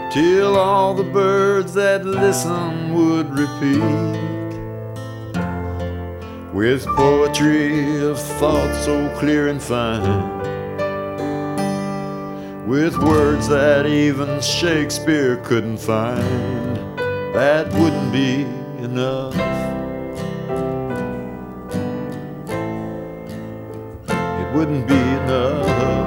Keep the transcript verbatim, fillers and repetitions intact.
till all the birds that listen would repeat, with poetry of thought so clear and fine, with words that even Shakespeare couldn't find. That wouldn't be enough. It wouldn't be enough.